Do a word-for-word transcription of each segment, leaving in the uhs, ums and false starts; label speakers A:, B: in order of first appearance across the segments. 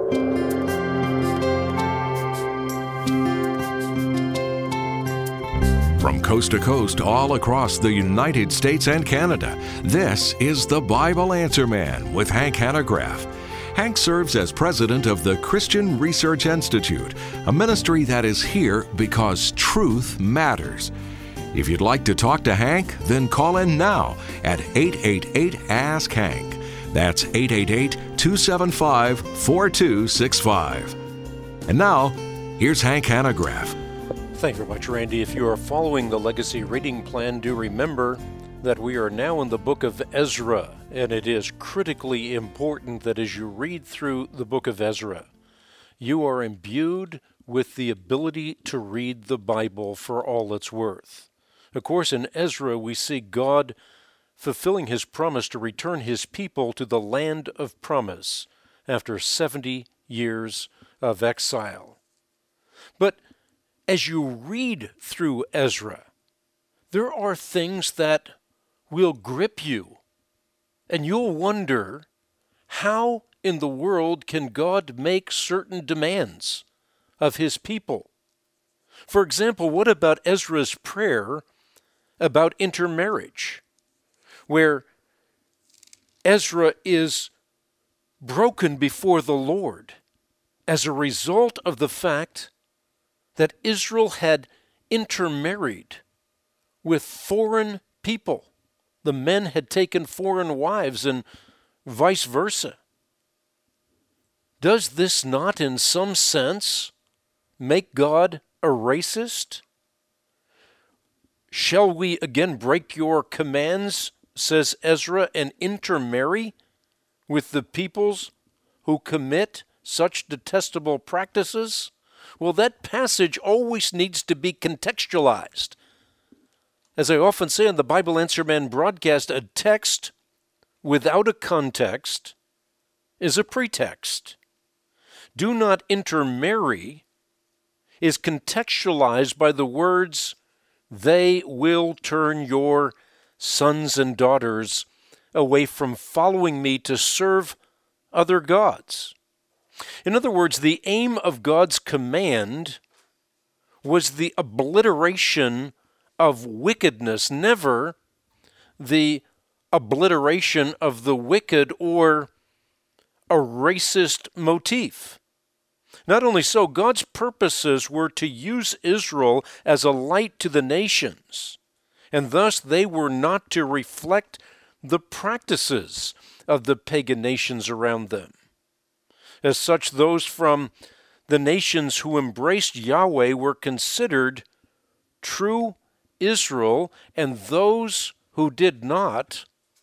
A: From coast to coast, all across the United States and Canada, this is the Bible Answer Man with Hank Hanegraaff. Hank serves as president of the Christian Research Institute, a ministry that is here because truth matters. If you'd like to talk to Hank, then call in now at eight eight eight, ask Hank. That's eight eight eight, two seven five, four two six five. And now, here's Hank Hanegraaff.
B: Thank you very much, Randy. If you are following the Legacy Reading Plan, do remember that we are now in the book of Ezra, and it is critically important that as you read through the book of Ezra, you are imbued with the ability to read the Bible for all it's worth. Of course, in Ezra, we see God fulfilling his promise to return his people to the land of promise after seventy years of exile. But as you read through Ezra, there are things that will grip you, and you'll wonder, how in the world can God make certain demands of his people? For example, what about Ezra's prayer about intermarriage, where Ezra is broken before the Lord as a result of the fact that Israel had intermarried with foreign people. The men had taken foreign wives and vice versa. Does this not, in some sense, make God a racist? Shall we again break your commands, says Ezra, and intermarry with the peoples who commit such detestable practices? Well, that passage always needs to be contextualized. As I often say on the Bible Answer Man broadcast, a text without a context is a pretext. Do not intermarry is contextualized by the words, they will turn your sons and daughters away from following me to serve other gods. In other words, the aim of God's command was the obliteration of wickedness, never the obliteration of the wicked or a racist motif. Not only so, God's purposes were to use Israel as a light to the nations, and thus they were not to reflect the practices of the pagan nations around them. As such, those from the nations who embraced Yahweh were considered true Israel, and those who did not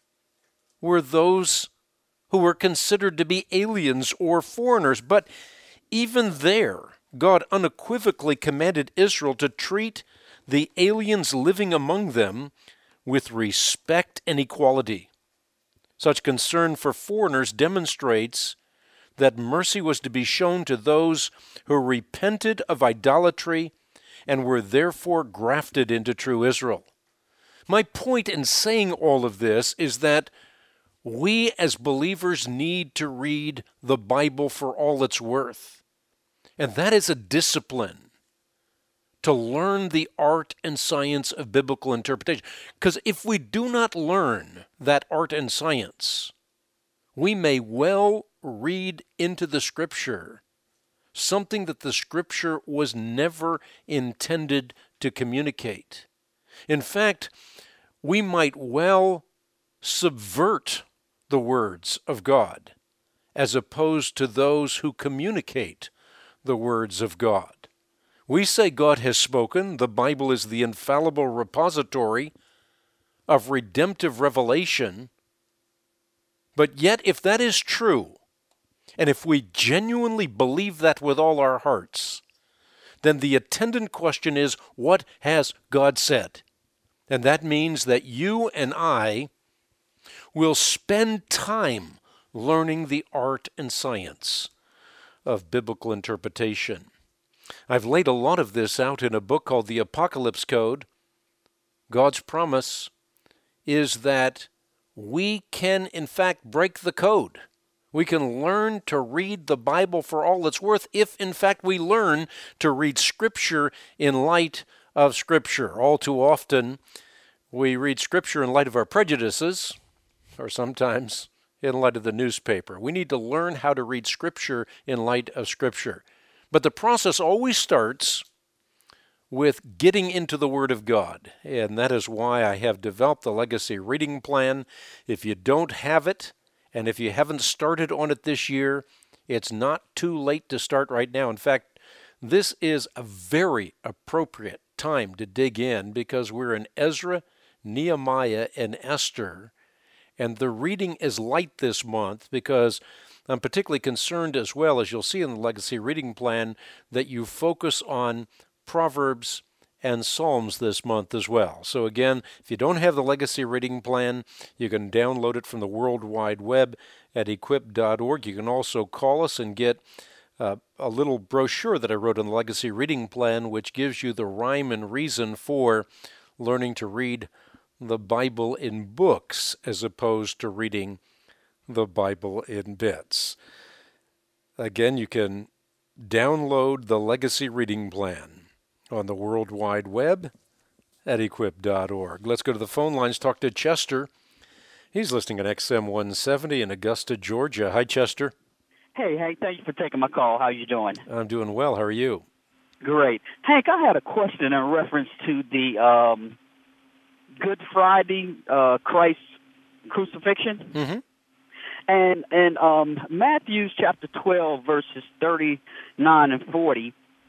B: were those who were considered to be aliens or foreigners. But even there, God unequivocally commanded Israel to treat the aliens living among them with respect and equality. Such concern for foreigners demonstrates that mercy was to be shown to those who repented of idolatry and were therefore grafted into true Israel. My point in saying all of this is that we as believers need to read the Bible for all it's worth. And that is a discipline to learn the art and science of biblical interpretation. Because if we do not learn that art and science, we may well read into the Scripture something that the Scripture was never intended to communicate. In fact, we might well subvert the words of God as opposed to those who communicate the words of God. We say God has spoken. The Bible is the infallible repository of redemptive revelation. But yet, if that is true, and if we genuinely believe that with all our hearts, then the attendant question is, what has God said? And that means that you and I will spend time learning the art and science of biblical interpretation. I've laid a lot of this out in a book called The Apocalypse Code. God's promise is that we can, in fact, break the code. We can learn to read the Bible for all it's worth if, in fact, we learn to read Scripture in light of Scripture. All too often, we read Scripture in light of our prejudices, or sometimes in light of the newspaper. We need to learn how to read Scripture in light of Scripture. But the process always starts with getting into the Word of God, and that is why I have developed the Legacy Reading Plan. If you don't have it, and if you haven't started on it this year, it's not too late to start right now. In fact, this is a very appropriate time to dig in because we're in Ezra, Nehemiah, and Esther, and the reading is light this month because I'm particularly concerned as well, as you'll see in the Legacy Reading Plan, that you focus on Proverbs and Psalms this month as well. So again, if you don't have the Legacy Reading Plan, you can download it from the World Wide Web at equip dot org. You can also call us and get uh, a little brochure that I wrote on the Legacy Reading Plan, which gives you the rhyme and reason for learning to read the Bible in books as opposed to reading the Bible in bits. Again, you can download the Legacy Reading Plan on the World Wide Web at equip dot org. Let's go to the phone lines, talk to Chester. He's listening at X M one seventy in Augusta, Georgia. Hi, Chester.
C: Hey, Hank, thank you for taking my call. How you doing?
B: I'm doing well. How are you?
C: Great. Hank, I had a question in reference to the um, Good Friday, uh, Christ's crucifixion.
B: Mm-hmm.
C: And in um, Matthew chapter twelve, verses thirty-nine and forty,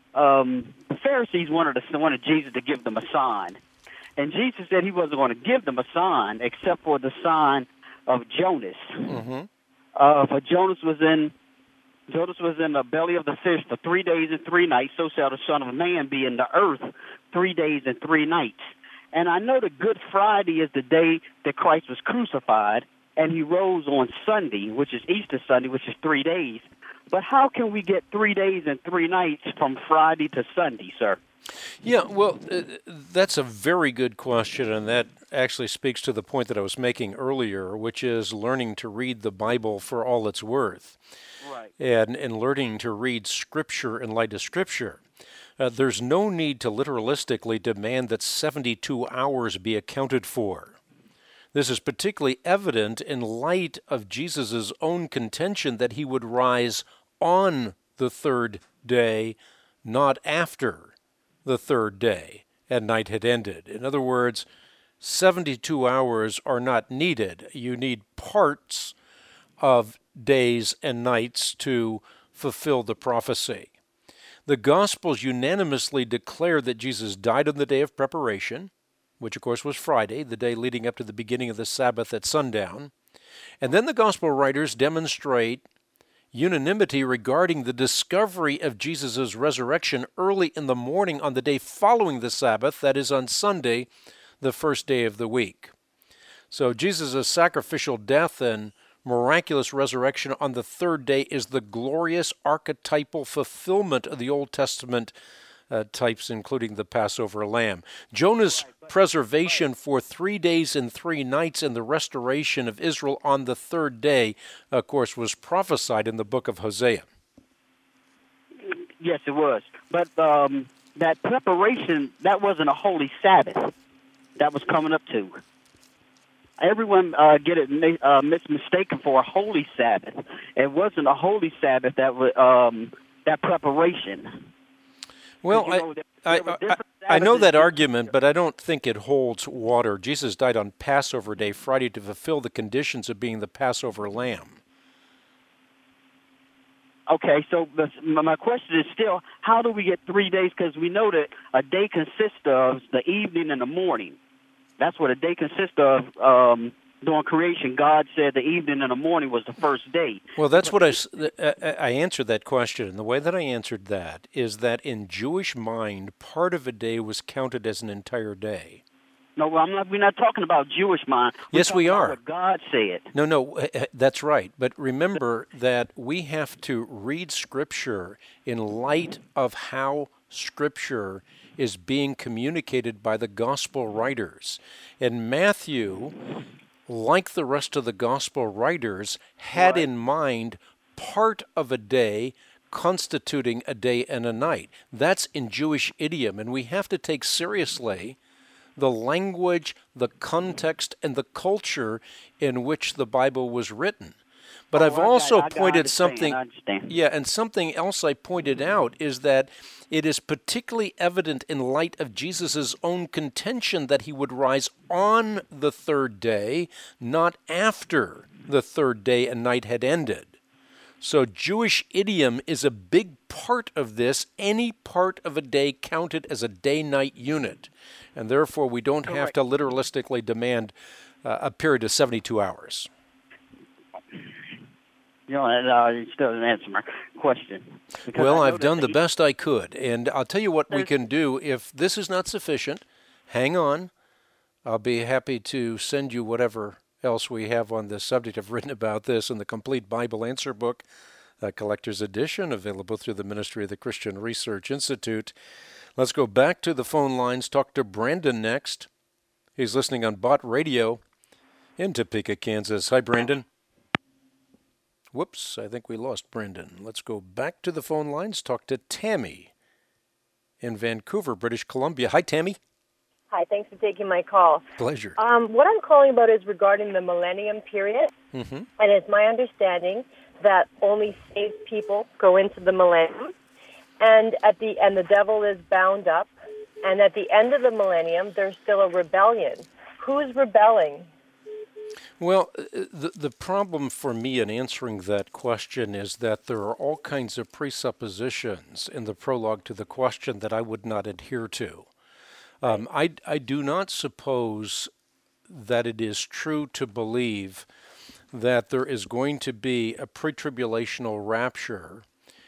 C: um, the Pharisees wanted, to, wanted Jesus to give them a sign. And Jesus said he wasn't going to give them a sign except for the sign of Jonas.
B: Mm-hmm.
C: Uh, for Jonas was in Jonas was in the belly of the fish for three days and three nights. So shall the Son of Man be in the earth three days and three nights. And I know that Good Friday is the day that Christ was crucified, and he rose on Sunday, which is Easter Sunday, which is three days. But how can we get three days and three nights from Friday to Sunday, sir?
B: Yeah, well, uh, that's a very good question, and that actually speaks to the point that I was making earlier, which is learning to read the Bible for all it's worth.
C: Right.
B: And, and learning to read Scripture in light of Scripture. Uh, there's no need to literalistically demand that seventy-two hours be accounted for. This is particularly evident in light of Jesus' own contention that he would rise on the third day, not after the third day, and night had ended. In other words, seventy-two hours are not needed. You need parts of days and nights to fulfill the prophecy. The Gospels unanimously declare that Jesus died on the day of preparation, which of course was Friday, the day leading up to the beginning of the Sabbath at sundown. And then the Gospel writers demonstrate unanimity regarding the discovery of Jesus' resurrection early in the morning on the day following the Sabbath, that is on Sunday, the first day of the week. So Jesus' sacrificial death and miraculous resurrection on the third day is the glorious archetypal fulfillment of the Old Testament uh, types, including the Passover lamb. Jonah's preservation for three days and three nights and the restoration of Israel on the third day, of course, was prophesied in the book of Hosea.
C: Yes, it was. But um, that preparation, that wasn't a holy Sabbath that was coming up to. Everyone uh, get it uh, mistaken for a holy Sabbath. It wasn't a holy Sabbath that was um, that preparation.
B: Well,
C: you know, there,
B: I,
C: there
B: I, I, I know that argument, but I don't think it holds water. Jesus died on Passover Day, Friday, to fulfill the conditions of being the Passover lamb.
C: Okay, so the, my question is still, how do we get three days? Because we know that a day consists of the evening and the morning. That's what a day consists of. Um, during creation, God said the evening and the morning was the first day.
B: Well, that's what I, I answered that question. And the way that I answered that is that in Jewish mind, part of a day was counted as an entire day.
C: No, I'm not, we're not talking about Jewish mind. We're
B: yes, we are.
C: What God said.
B: No, no, that's right. But remember that we have to read Scripture in light of how Scripture is being communicated by the gospel writers. And Matthew like the rest of the gospel writers, had
C: Right.
B: in mind part of a day constituting a day and a night. That's in Jewish idiom, and we have to take seriously the language, the context, and the culture in which the Bible was written. But
C: Oh,
B: I've
C: I got-
B: also
C: I got- I
B: pointed
C: understand,
B: something,
C: I understand.
B: yeah, and something else I pointed out is that it is particularly evident in light of Jesus' own contention that he would rise on the third day, not after the third day and night had ended. So Jewish idiom is a big part of this. Any part of a day counted as a day-night unit, and therefore we don't have to literalistically demand uh, a period of seventy-two hours.
C: You know, and, uh, you still didn't answer my question. Because
B: Well,
C: I
B: I've
C: know
B: done
C: that
B: the best I could, and I'll tell you what we
C: There's-
B: can do. If this is not sufficient, hang on. I'll be happy to send you whatever else we have on this subject. I've written about this in the Complete Bible Answer Book, a collector's edition, available through the Ministry of the Christian Research Institute. Let's go back to the phone lines. Talk to Brandon next. He's listening on Bott Radio in Topeka, Kansas. Hi, Brandon. Whoops, I think we lost Brandon. Let's go back to the phone lines. Talk to Tammy in Vancouver, British Columbia. Hi, Tammy.
D: Hi, thanks for taking my call.
B: Pleasure.
D: Um, what I'm calling about is regarding the millennium period,
B: Mm-hmm.
D: and it's my understanding that only saved people go into the millennium, and at the and the devil is bound up, and at the end of the millennium, there's still a rebellion. Who's rebelling?
B: Well, uh, the, the problem for me in answering that question is that there are all kinds of presuppositions in the prologue to the question that I would not adhere to. Um, I, I do not suppose that it is true to believe that there is going to be a pre-tribulational rapture,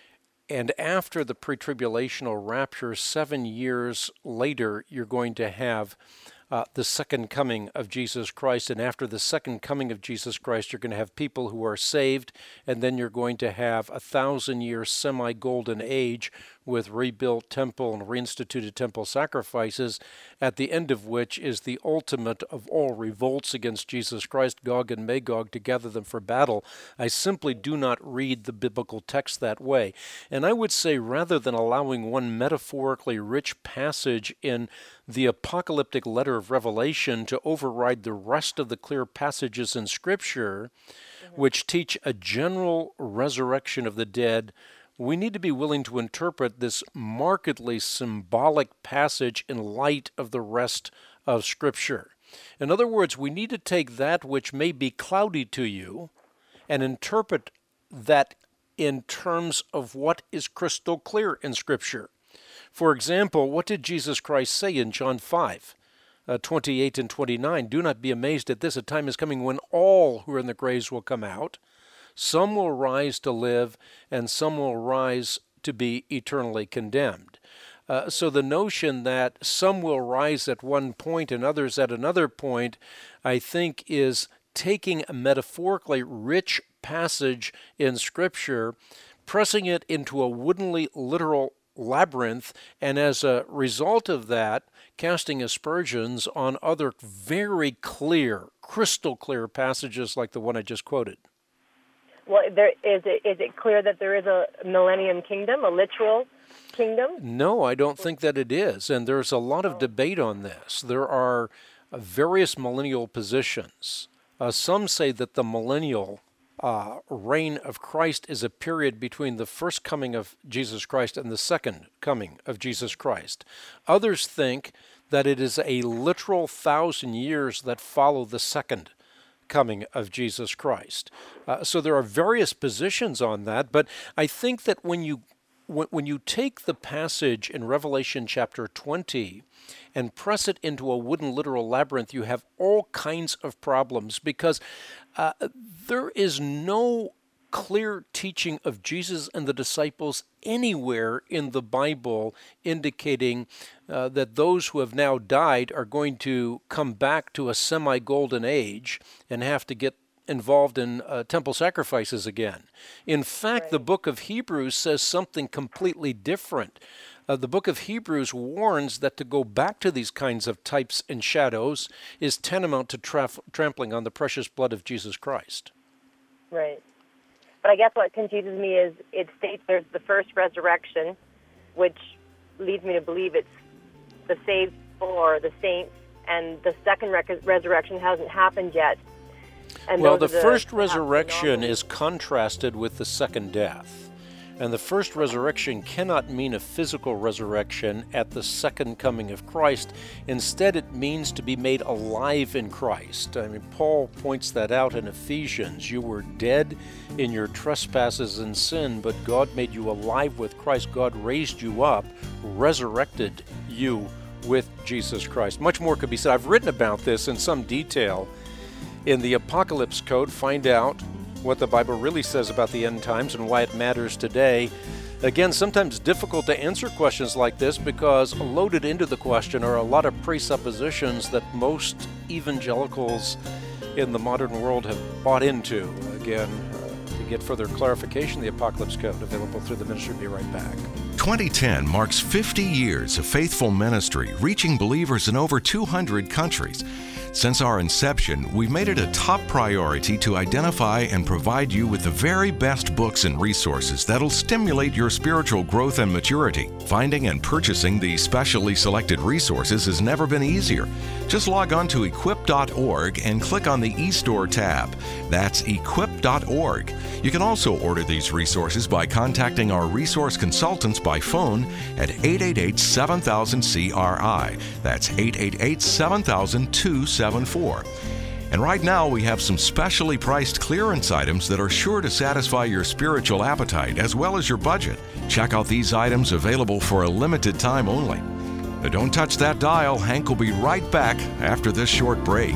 B: and after the pre-tribulational rapture, seven years later, you're going to have uh, the second coming of Jesus Christ. And after the second coming of Jesus Christ, you're going to have people who are saved, and then you're going to have a thousand-year semi-golden age with rebuilt temple and reinstituted temple sacrifices, at the end of which is the ultimate of all revolts against Jesus Christ, Gog and Magog, to gather them for battle. I simply do not read the biblical text that way. And I would say, rather than allowing one metaphorically rich passage in the apocalyptic letter of Revelation to override the rest of the clear passages in Scripture, mm-hmm. which teach a general resurrection of the dead, we need to be willing to interpret this markedly symbolic passage in light of the rest of Scripture. In other words, we need to take that which may be cloudy to you and interpret that in terms of what is crystal clear in Scripture. For example, what did Jesus Christ say in John five, uh, twenty-eight and twenty-nine? Do not be amazed at this. A time is coming when all who are in the graves will come out. Some will rise to live, and some will rise to be eternally condemned. Uh, so the notion that some will rise at one point and others at another point, I think, is taking a metaphorically rich passage in Scripture, pressing it into a woodenly literal labyrinth, and as a result of that, casting aspersions on other very clear, crystal clear passages like the one I just quoted.
D: Well, there, is it is it clear that there is a millennium kingdom, a literal kingdom?
B: No, I don't think that it is, and there's a lot of debate on this. There are uh, various millennial positions. Uh, some say that the millennial uh, reign of Christ is a period between the first coming of Jesus Christ and the second coming of Jesus Christ. Others think that it is a literal thousand years that follow the second coming of Jesus Christ. Uh, so there are various positions on that, but I think that when you when, when you take the passage in Revelation chapter twenty and press it into a wooden literal labyrinth, you have all kinds of problems, because uh, there is no clear teaching of Jesus and the disciples anywhere in the Bible indicating uh, that those who have now died are going to come back to a semi-golden age and have to get involved in uh, temple sacrifices again. In fact,
D: Right.
B: the book of Hebrews says something completely different. Uh, the book of Hebrews warns that to go back to these kinds of types and shadows is tantamount to traf- trampling on the precious blood of Jesus Christ.
D: Right. But I guess what confuses me is it states there's the first resurrection, which leads me to believe it's the saved or the saints, and the second rec- resurrection hasn't happened yet. And
B: well, the,
D: the
B: first resurrection is contrasted with the second death. And the first resurrection cannot mean a physical resurrection at the second coming of Christ. Instead, it means to be made alive in Christ. I mean, Paul points that out in Ephesians. You were dead in your trespasses and sin, but God made you alive with Christ. God raised you up, resurrected you with Jesus Christ. Much more could be said. I've written about this in some detail in the Apocalypse Code. Find out what the Bible really says about the end times and why it matters today. Again, sometimes difficult to answer questions like this because loaded into the question are a lot of presuppositions that most evangelicals in the modern world have bought into. Again, uh, to get further clarification, the Apocalypse Code, available through the ministry. Be right back.
A: twenty ten marks fifty years of faithful ministry, reaching believers in over two hundred countries. Since our inception, we've made it a top priority to identify and provide you with the very best books and resources that'll stimulate your spiritual growth and maturity. Finding and purchasing these specially selected resources has never been easier. Just log on to equip dot org and click on the eStore tab. That's equip dot org. You can also order these resources by contacting our resource consultants by phone at eight eight eight, seven thousand, C R I. That's eight eight eight, seven thousand, two seven four. And right now we have some specially priced clearance items that are sure to satisfy your spiritual appetite as well as your budget. Check out these items available for a limited time only. But don't touch that dial. Hank will be right back after this short break.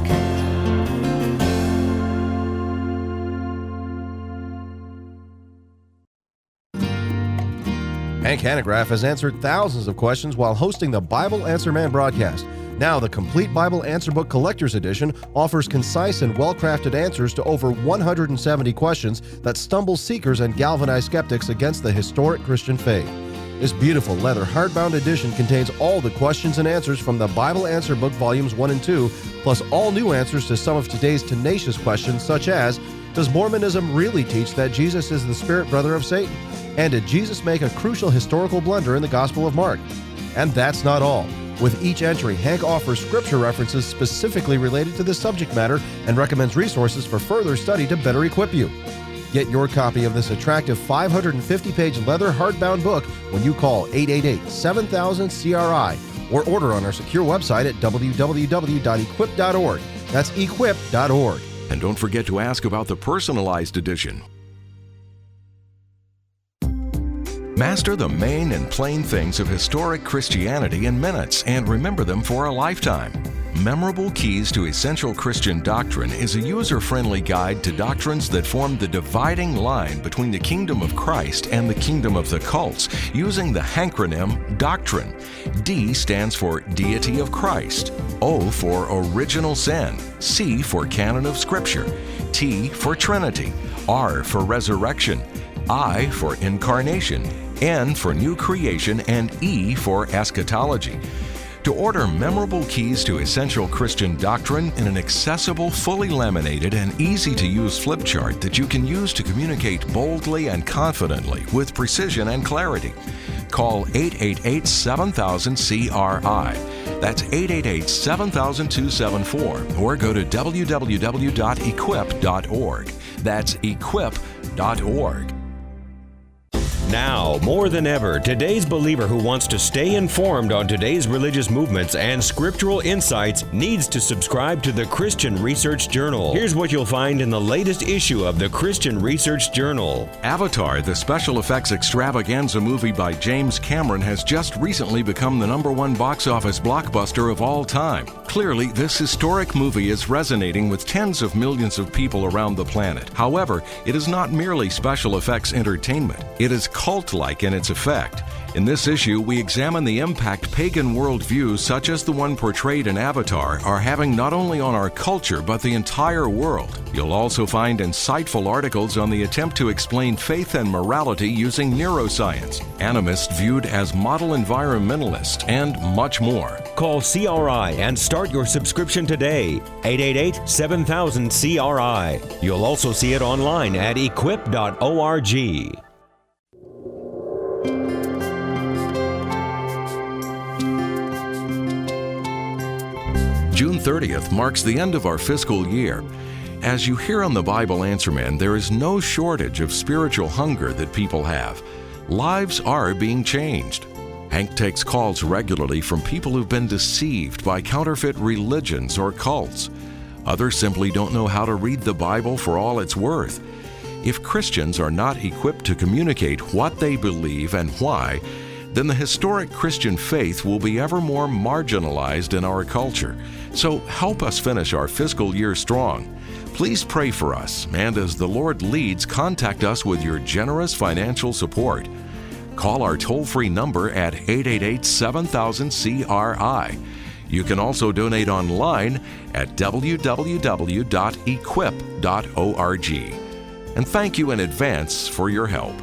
E: Hank Hanegraaff has answered thousands of questions while hosting the Bible Answer Man broadcast. Now, the Complete Bible Answer Book Collector's Edition offers concise and well-crafted answers to over one hundred seventy questions that stumble seekers and galvanize skeptics against the historic Christian faith. This beautiful leather hardbound edition contains all the questions and answers from the Bible Answer Book Volumes one and two, plus all new answers to some of today's tenacious questions such as, does Mormonism really teach that Jesus is the spirit brother of Satan? And did Jesus make a crucial historical blunder in the Gospel of Mark? And that's not all. With each entry, Hank offers scripture references specifically related to the subject matter and recommends resources for further study to better equip you. Get your copy of this attractive five hundred fifty page leather hardbound book when you call eight eight eight, seven thousand, C R I or order on our secure website at w w w dot equip dot org. That's equip dot org.
A: And don't forget to ask about the personalized edition. Master the main and plain things of historic Christianity in minutes and remember them for a lifetime. Memorable Keys to Essential Christian Doctrine is a user-friendly guide to doctrines that form the dividing line between the kingdom of Christ and the kingdom of the cults, using the hankronym Doctrine. D stands for Deity of Christ, O for Original Sin, C for Canon of Scripture, T for Trinity, R for Resurrection, I for Incarnation, N for New Creation, and E for Eschatology. To order Memorable Keys to Essential Christian Doctrine in an accessible, fully laminated, and easy-to-use flip chart that you can use to communicate boldly and confidently with precision and clarity, call eight eight eight, seven thousand, C R I. That's eight eight eight, seven thousand, two seven four, or go to w w w dot equip dot org. That's equip dot org.
F: Now, more than ever, today's believer who wants to stay informed on today's religious movements and scriptural insights needs to subscribe to the Christian Research Journal. Here's what you'll find in the latest issue of the Christian Research Journal.
A: Avatar, the special effects extravaganza movie by James Cameron, has just recently become the number one box office blockbuster of all time. Clearly, this historic movie is resonating with tens of millions of people around the planet. However, it is not merely special effects entertainment. It is cult-like in its effect. In this issue, we examine the impact pagan worldviews such as the one portrayed in Avatar are having not only on our culture but the entire world. You'll also find insightful articles on the attempt to explain faith and morality using neuroscience, animists viewed as model environmentalists, and much more.
F: Call C R I and start your subscription today. eight eight eight, seven thousand, C R I. You'll also see it online at equip dot org.
A: June thirtieth marks the end of our fiscal year. As you hear on the Bible Answer Man, there is no shortage of spiritual hunger that people have. Lives are being changed. Hank takes calls regularly from people who've been deceived by counterfeit religions or cults. Others simply don't know how to read the Bible for all it's worth. If Christians are not equipped to communicate what they believe and why, then the historic Christian faith will be ever more marginalized in our culture. So help us finish our fiscal year strong. Please pray for us, and as the Lord leads, contact us with your generous financial support. Call our toll-free number at eight eight eight, seven thousand, C R I. You can also donate online at w w w dot equip dot org. And thank you in advance for your help.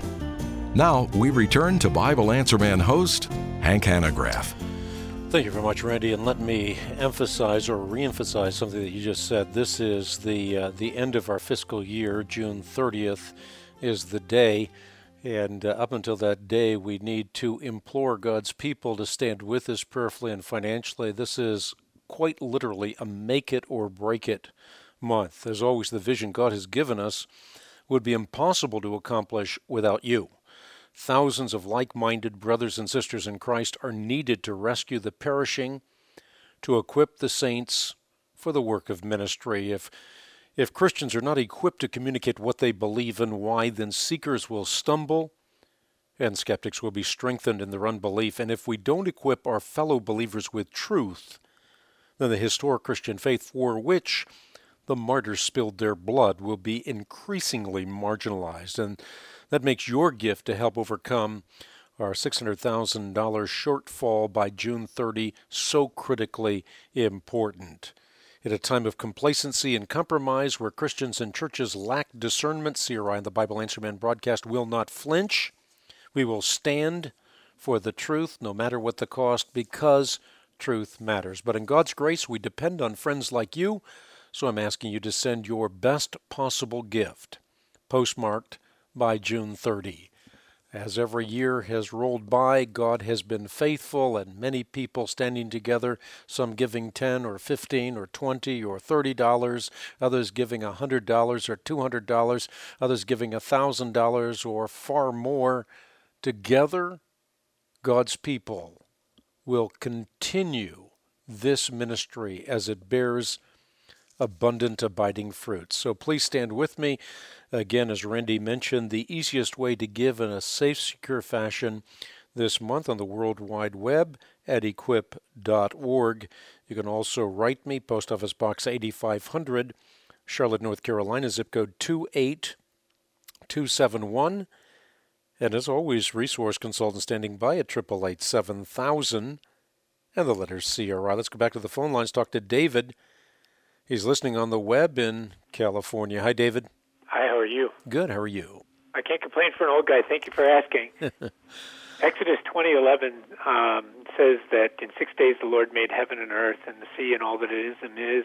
A: Now, we return to Bible Answer Man host, Hank Hanegraaff.
B: Thank you very much, Randy, and let me emphasize or reemphasize something that you just said. This is the uh, the end of our fiscal year. June thirtieth is the day, and uh, up until that day, we need to implore God's people to stand with us prayerfully and financially. This is quite literally a make it or break it month. As always, the vision God has given us would be impossible to accomplish without you. Thousands of like-minded brothers and sisters in Christ are needed to rescue the perishing, to equip the saints for the work of ministry. If if Christians are not equipped to communicate what they believe and why, then seekers will stumble and skeptics will be strengthened in their unbelief. And if we don't equip our fellow believers with truth, then the historic Christian faith for which the martyrs spilled their blood will be increasingly marginalized. And that makes your gift to help overcome our six hundred thousand dollars shortfall by June thirtieth so critically important. At a time of complacency and compromise where Christians and churches lack discernment, C R I and the Bible Answer Man broadcast will not flinch. We will stand for the truth no matter what the cost, because truth matters. But in God's grace, we depend on friends like you, so I'm asking you to send your best possible gift, postmarked by June thirtieth. As every year has rolled by, God has been faithful, and many people standing together, some giving ten or fifteen or twenty or thirty dollars, others giving one hundred dollars or two hundred dollars, others giving one thousand dollars or far more. Together, God's people will continue this ministry as it bears abundant, abiding fruit. So please stand with me. Again, as Randy mentioned, the easiest way to give in a safe, secure fashion this month on the World Wide Web at equip dot org. You can also write me, Post Office Box eighty-five hundred, Charlotte, North Carolina, zip code two eight two seven one. And as always, resource consultant standing by at eight eight eight, seven thousand and the letters C R I. Let's go back to the phone lines, talk to David. He's listening on the web in California. Hi, David.
G: Hi, how are you?
B: Good, how are you?
G: I can't complain for an old guy. Thank you for asking. Exodus twenty eleven um, says that in six days the Lord made heaven and earth and the sea and all that it is and is,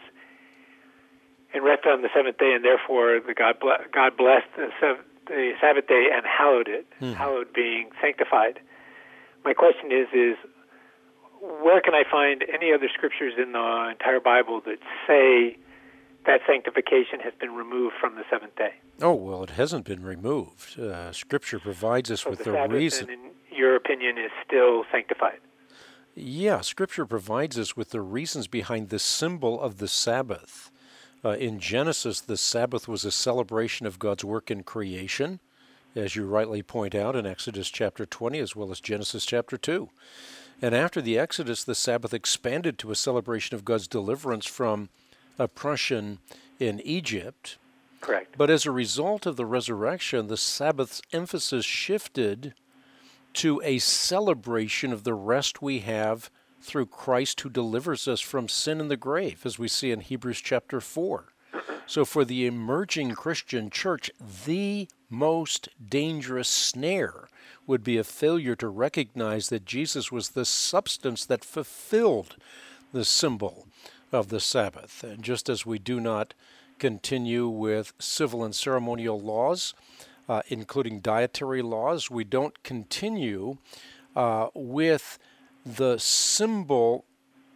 G: and rested on the seventh day, and therefore the God, ble- God blessed the, sev- the Sabbath day and hallowed it, mm. hallowed being sanctified. My question is, is where can I find any other scriptures in the entire Bible that say that sanctification has been removed from the seventh day?
B: Oh, well, it hasn't been removed. Uh, Scripture provides us
G: so
B: with
G: the,
B: the
G: Sabbath,
B: reason.
G: And in your opinion, is still sanctified?
B: Yeah, Scripture provides us with the reasons behind the symbol of the Sabbath. Uh, in Genesis, the Sabbath was a celebration of God's work in creation, as you rightly point out in Exodus chapter twenty, as well as Genesis chapter two. And after the Exodus, the Sabbath expanded to a celebration of God's deliverance from oppression in Egypt.
G: Correct.
B: But as a result of the resurrection, the Sabbath's emphasis shifted to a celebration of the rest we have through Christ who delivers us from sin and the grave, as we see in Hebrews chapter four. So for the emerging Christian church, the most dangerous snare would be a failure to recognize that Jesus was the substance that fulfilled the symbol of the Sabbath. And just as we do not continue with civil and ceremonial laws, uh, including dietary laws, we don't continue uh, with the symbol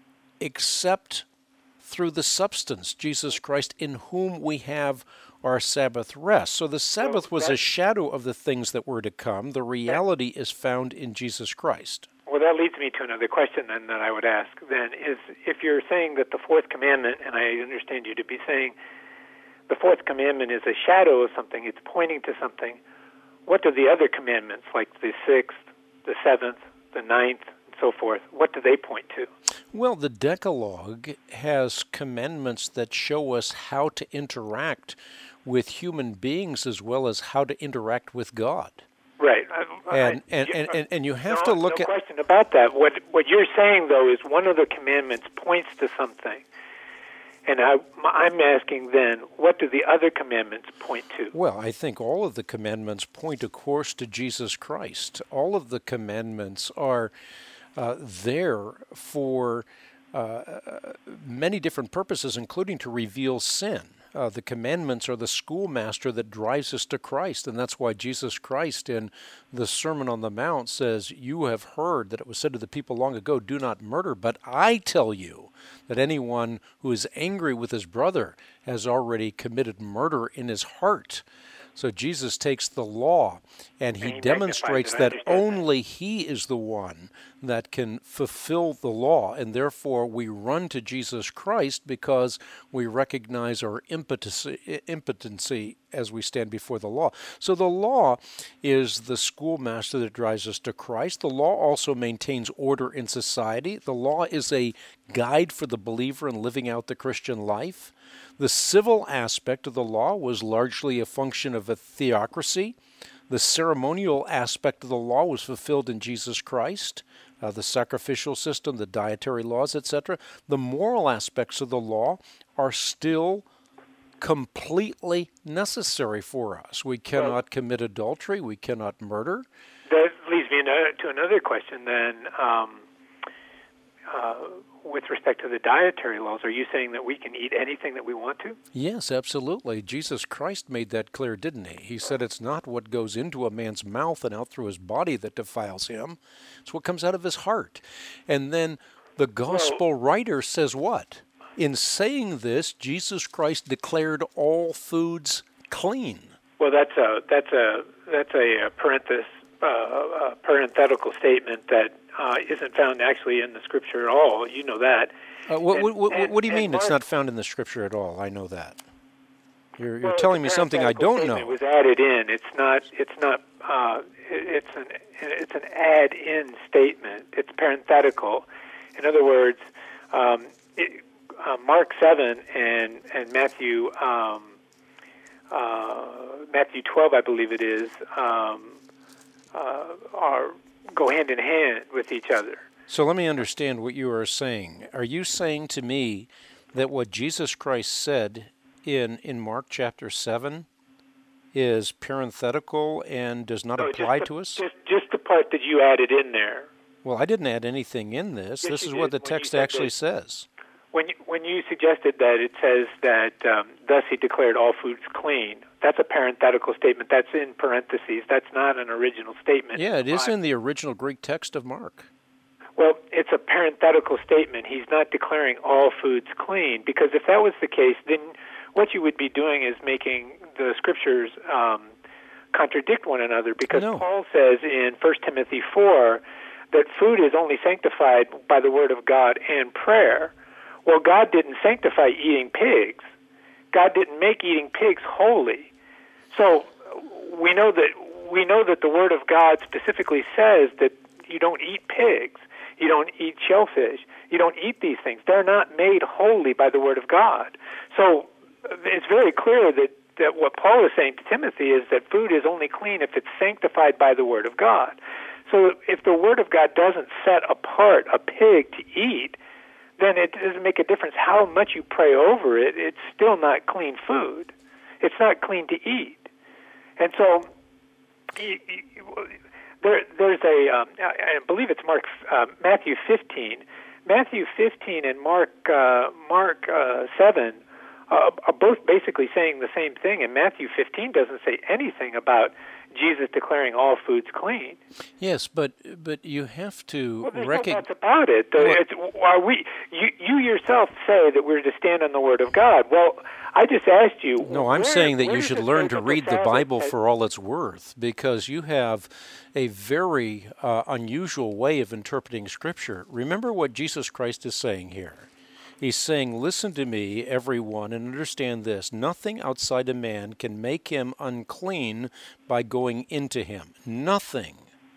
B: except through the substance, Jesus Christ, in whom we have our Sabbath rest. So the Sabbath was a shadow of the things that were to come. The reality is found in Jesus Christ.
G: Well, that leads me to another question then that I would ask then is, if you're saying that the fourth commandment, and I understand you to be saying the fourth commandment is a shadow of something, it's pointing to something, what do the other commandments, like the sixth, the seventh, the ninth, and so forth, what do they point to?
B: Well, the Decalogue has commandments that show us how to interact with human beings as well as how to interact with God.
G: Right.
B: And and, and, and, and you have
G: no,
B: to look
G: no
B: at...
G: No question about that. What, what you're saying, though, is one of the commandments points to something. And I, I'm asking then, what do the other commandments point to?
B: Well, I think all of the commandments point, of course, to Jesus Christ. All of the commandments are uh, there for uh, many different purposes, including to reveal sin. Uh, the commandments are the schoolmaster that drives us to Christ, and that's why Jesus Christ in the Sermon on the Mount says, "You have heard that it was said to the people long ago, 'Do not murder,' but I tell you that anyone who is angry with his brother has already committed murder in his heart." So Jesus takes the law and he,
G: and he
B: demonstrates that only
G: that.
B: he is the one that can fulfill the law, and therefore we run to Jesus Christ because we recognize our impotency, impotency as we stand before the law. So the law is the schoolmaster that drives us to Christ. The law also maintains order in society. The law is a guide for the believer in living out the Christian life. The civil aspect of the law was largely a function of a theocracy. The ceremonial aspect of the law was fulfilled in Jesus Christ, uh, the sacrificial system, the dietary laws, et cetera. The moral aspects of the law are still completely necessary for us. We cannot well, commit adultery. We cannot murder.
G: That leads me to another question then. Um, uh, with respect to the dietary laws, are you saying that we can eat anything that we want to?
B: Yes, absolutely. Jesus Christ made that clear, didn't he? He said it's not what goes into a man's mouth and out through his body that defiles him. It's what comes out of his heart. And then the gospel well, writer says what? In saying this, Jesus Christ declared all foods clean.
G: Well, that's a that's a that's a parenthesis, uh, a parenthetical statement that uh, isn't found actually in the Scripture at all. You know that.
B: Uh, what,
G: and,
B: what, what,
G: and,
B: what do you mean
G: Mark,
B: it's not found in the Scripture at all? I know that. You're, you're
G: well,
B: telling me something I don't know.
G: It was added in. It's not. It's not. Uh, it's an. It's an add-in statement. It's parenthetical. In other words, um, it, uh, Mark seven and and Matthew um, uh, Matthew twelve, I believe it is, um, uh, are go hand in hand with each other.
B: So let me understand what you are saying. Are you saying to me that what Jesus Christ said in in Mark chapter seven is parenthetical and does not
G: no,
B: apply
G: the,
B: to us?
G: Just, just the part that you added in there.
B: Well, I didn't add anything in this.
G: Yes,
B: this is
G: did,
B: what the text actually
G: that,
B: says.
G: When you, when you suggested that it says that um, thus he declared all foods clean, that's a parenthetical statement. That's in parentheses. That's not an original statement.
B: Yeah, it is in the original Greek text of Mark.
G: Well, it's a parenthetical statement. He's not declaring all foods clean, because if that was the case, then what you would be doing is making the Scriptures um, contradict one another, because
B: no.
G: Paul says in First Timothy four that food is only sanctified by the Word of God and prayer. Well, God didn't sanctify eating pigs. God didn't make eating pigs holy. So we know that we know that the Word of God specifically says that you don't eat pigs, you don't eat shellfish, you don't eat these things. They're not made holy by the Word of God. So it's very clear that, that what Paul is saying to Timothy is that food is only clean if it's sanctified by the Word of God. So if the Word of God doesn't set apart a pig to eat, then it doesn't make a difference how much you pray over it. It's still not clean food. It's not clean to eat. And so you, you, there, there's a, um, I believe it's Mark, uh, Matthew fifteen. Matthew fifteen and Mark uh, Mark uh, seven uh, are both basically saying the same thing, and Matthew fifteen doesn't say anything about Jesus declaring all foods clean.
B: Yes, but but you have to
G: well, there's
B: recognize.
G: no doubts about it. The,
B: Well-
G: it's, are we? You, you yourself say that we're to stand on the Word of God. Well, I just asked you.
B: No, I'm
G: where-
B: saying that
G: where
B: you
G: does
B: should
G: it
B: learn
G: say
B: to
G: that
B: read the
G: Sabbath
B: Bible
G: has-
B: for all it's worth, because you have a very uh, unusual way of interpreting Scripture. Remember what Jesus Christ is saying here. He's saying, listen to me, everyone, and understand this. Nothing outside a man can make him unclean by going into him. Nothing.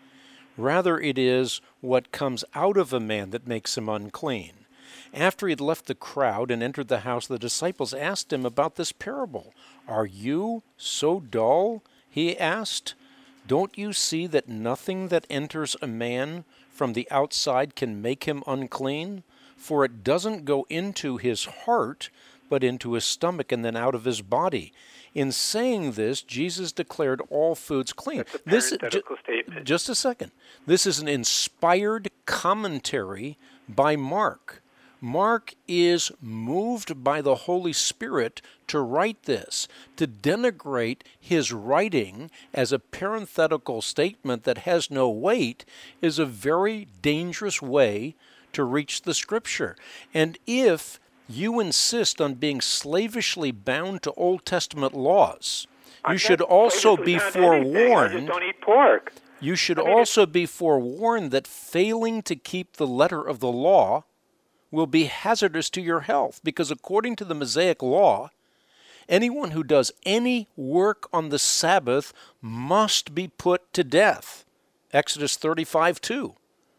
B: Rather, it is what comes out of a man that makes him unclean. After he had left the crowd and entered the house, the disciples asked him about this parable. Are you so dull? He asked. Don't you see that nothing that enters a man from the outside can make him unclean? For it doesn't go into his heart, but into his stomach and then out of his body. In saying this, Jesus declared all foods clean.
G: That's a
B: This
G: parenthetical
B: ju-
G: statement.
B: Just a second. This is an inspired commentary by Mark. Mark is moved by the Holy Spirit to write this. To denigrate his writing as a parenthetical statement that has no weight is a very dangerous way to reach the Scripture. And if you insist on being slavishly bound to Old Testament laws, you
G: I'm
B: should
G: not
B: also
G: slavishly
B: be
G: bound to anything. I just
B: forewarned.
G: don't eat pork.
B: You should
G: I mean,
B: also be forewarned that failing to keep the letter of the law will be hazardous to your health, because according to the Mosaic law, anyone who does any work on the Sabbath must be put to death. Exodus thirty-five two.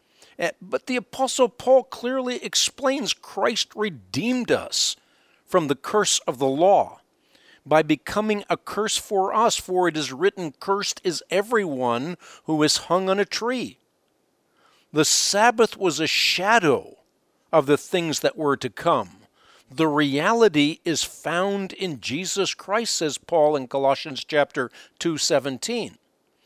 B: But the Apostle Paul clearly explains Christ redeemed us from the curse of the law by becoming a curse for us, for it is written, cursed is everyone who is hung on a tree. The Sabbath was a shadow of the things that were to come. The reality is found in Jesus Christ, says Paul in Colossians chapter two seventeen.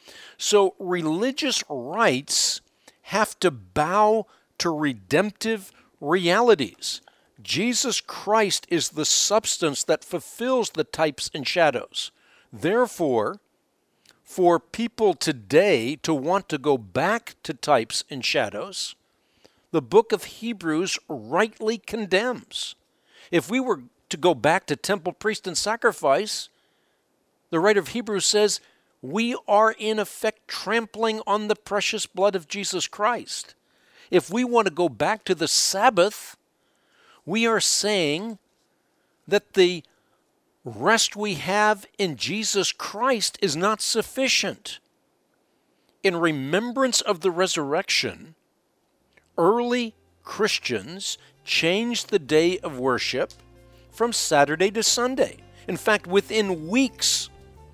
B: So religious rites have to bow to redemptive realities. Jesus Christ is the substance that fulfills the types and shadows. Therefore, for people today to want to go back to types and shadows, the book of Hebrews rightly condemns. If we were to go back to temple, priest, and sacrifice, the writer of Hebrews says, we are in effect trampling on the precious blood of Jesus Christ. If we want to go back to the Sabbath, we are saying that the rest we have in Jesus Christ is not sufficient. In remembrance of the resurrection, early Christians changed the day of worship from Saturday to Sunday. In fact, within weeks,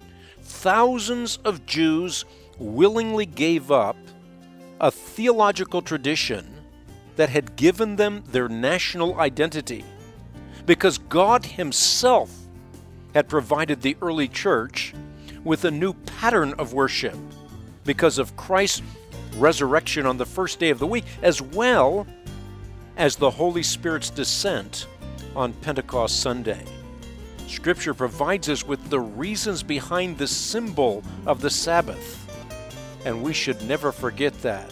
B: thousands of Jews willingly gave up a theological tradition that had given them their national identity, because God Himself had provided the early church with a new pattern of worship because of Christ's resurrection on the first day of the week, as well as the Holy Spirit's descent on Pentecost Sunday. Scripture provides us with the reasons behind the symbol of the Sabbath, and we should never forget that.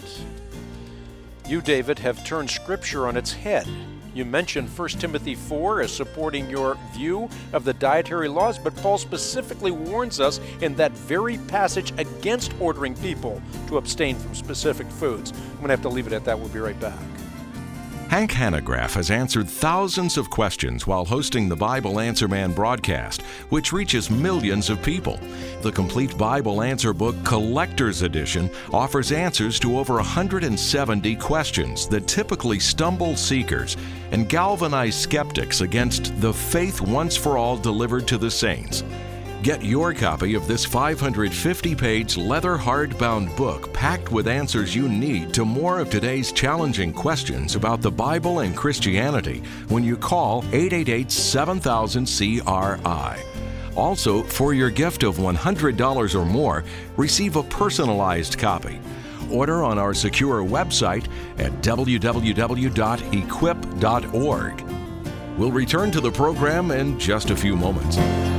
B: You, David, have turned Scripture on its head. You mentioned First Timothy four as supporting your view of the dietary laws, but Paul specifically warns us in that very passage against ordering people to abstain from specific foods. I'm going to have to leave it at that. We'll be right back.
A: Hank Hanegraaff has answered thousands of questions while hosting the Bible Answer Man broadcast, which reaches millions of people. The Complete Bible Answer Book Collector's Edition offers answers to over one hundred seventy questions that typically stumble seekers and galvanize skeptics against the faith once for all delivered to the saints. Get your copy of this five hundred fifty page leather hardbound book packed with answers you need to more of today's challenging questions about the Bible and Christianity when you call eight eight eight, seven thousand, C R I. Also, for your gift of one hundred dollars or more, receive a personalized copy. Order on our secure website at w w w dot equip dot org. We'll return to the program in just a few moments.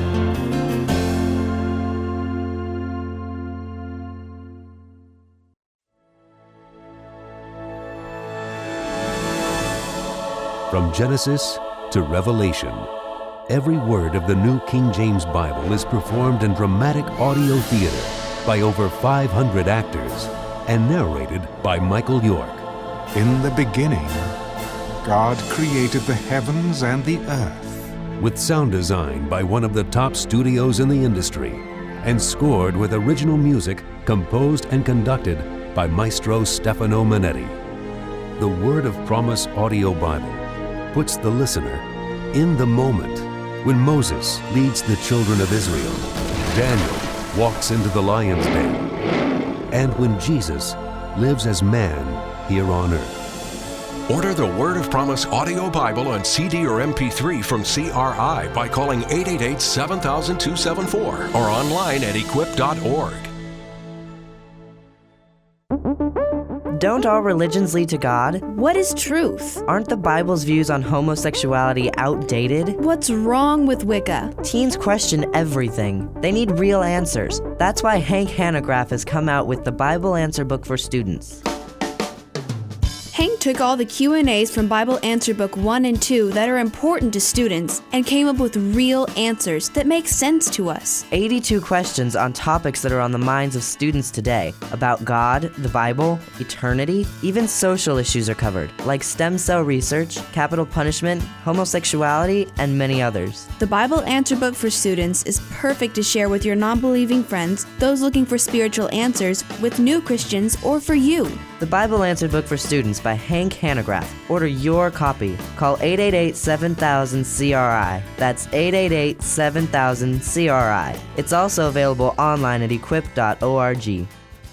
H: From Genesis to Revelation, every word of the New King James Bible is performed in dramatic audio theater by over five hundred actors and narrated by Michael York.
I: In the beginning, God created the heavens and the earth.
H: With sound design by one of the top studios in the industry and scored with original music composed and conducted by Maestro Stefano Manetti. The Word of Promise Audio Bible puts the listener in the moment when Moses leads the children of Israel, Daniel walks into the lion's den, and when Jesus lives as man here on earth.
A: Order the Word of Promise Audio Bible on C D or M P three from C R I by calling eight eight eight, seven thousand, two seven four or online at equip dot org.
J: Don't all religions lead to God?
K: What is truth?
J: Aren't the Bible's views on homosexuality outdated?
K: What's wrong with Wicca?
J: Teens question everything. They need real answers. That's why Hank Hanegraaff has come out with the Bible Answer Book for students.
K: Hank took all the Q and A's from Bible Answer Book one and two that are important to students and came up with real answers that make sense to us.
J: eighty-two questions on topics that are on the minds of students today about God, the Bible, eternity, even social issues are covered, like stem cell research, capital punishment, homosexuality, and many others.
K: The Bible Answer Book for students is perfect to share with your non-believing friends, those looking for spiritual answers, with new Christians, or for you.
J: The Bible Answer Book for Students by Hank Hanegraaff. Order your copy. Call eight eight eight, seven thousand, C R I. That's eight eight eight, seven thousand, C R I. It's also available online at equip dot org.